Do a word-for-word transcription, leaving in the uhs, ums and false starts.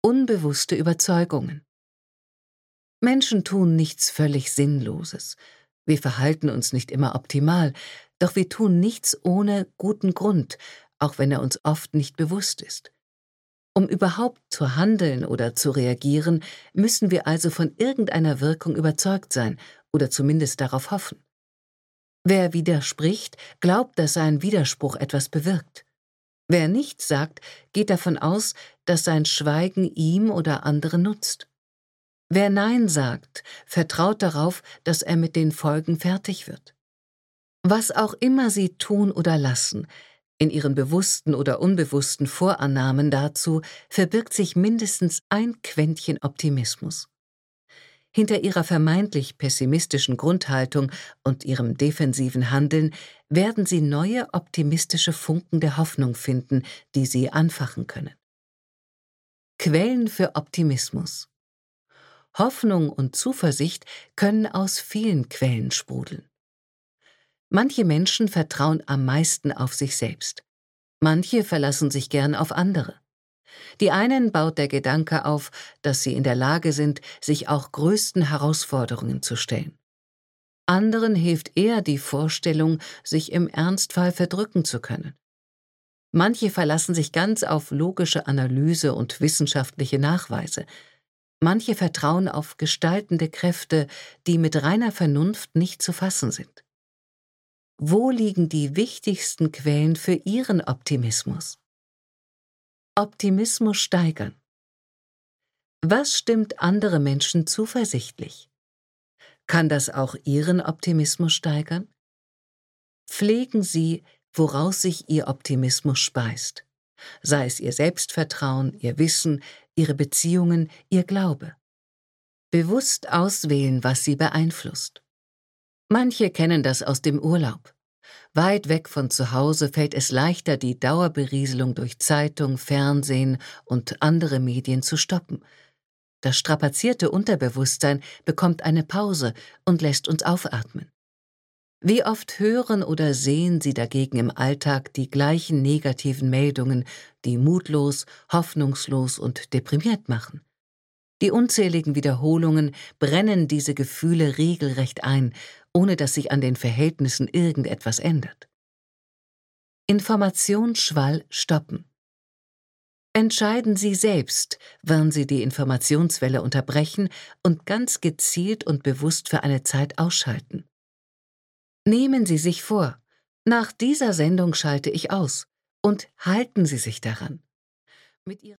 Unbewusste Überzeugungen. Menschen tun nichts völlig Sinnloses. Wir verhalten uns nicht immer optimal, doch wir tun nichts ohne guten Grund, auch wenn er uns oft nicht bewusst ist. Um überhaupt zu handeln oder zu reagieren, müssen wir also von irgendeiner Wirkung überzeugt sein oder zumindest darauf hoffen. Wer widerspricht, glaubt, dass sein Widerspruch etwas bewirkt. Wer nichts sagt, geht davon aus, dass sein Schweigen ihm oder anderen nutzt. Wer Nein sagt, vertraut darauf, dass er mit den Folgen fertig wird. Was auch immer Sie tun oder lassen, in Ihren bewussten oder unbewussten Vorannahmen dazu verbirgt sich mindestens ein Quäntchen Optimismus. Hinter Ihrer vermeintlich pessimistischen Grundhaltung und Ihrem defensiven Handeln werden Sie neue optimistische Funken der Hoffnung finden, die Sie anfachen können. Quellen für Optimismus. Hoffnung und Zuversicht können aus vielen Quellen sprudeln. Manche Menschen vertrauen am meisten auf sich selbst. Manche verlassen sich gern auf andere. Die einen baut der Gedanke auf, dass sie in der Lage sind, sich auch größten Herausforderungen zu stellen. Anderen hilft eher die Vorstellung, sich im Ernstfall verdrücken zu können. Manche verlassen sich ganz auf logische Analyse und wissenschaftliche Nachweise. Manche vertrauen auf gestaltende Kräfte, die mit reiner Vernunft nicht zu fassen sind. Wo liegen die wichtigsten Quellen für Ihren Optimismus? Optimismus steigern. Was stimmt andere Menschen zuversichtlich? Kann das auch Ihren Optimismus steigern? Pflegen Sie, woraus sich Ihr Optimismus speist, sei es Ihr Selbstvertrauen, Ihr Wissen, Ihre Beziehungen, Ihr Glaube. Bewusst auswählen, was Sie beeinflusst. Manche kennen das aus dem Urlaub. Weit weg von zu Hause fällt es leichter, die Dauerberieselung durch Zeitung, Fernsehen und andere Medien zu stoppen. Das strapazierte Unterbewusstsein bekommt eine Pause und lässt uns aufatmen. Wie oft hören oder sehen Sie dagegen im Alltag die gleichen negativen Meldungen, die mutlos, hoffnungslos und deprimiert machen? Die unzähligen Wiederholungen brennen diese Gefühle regelrecht ein, ohne dass sich an den Verhältnissen irgendetwas ändert. Informationsschwall stoppen. Entscheiden Sie selbst, wann Sie die Informationswelle unterbrechen und ganz gezielt und bewusst für eine Zeit ausschalten. Nehmen Sie sich vor, nach dieser Sendung schalte ich aus, und halten Sie sich daran. Mit Ihrer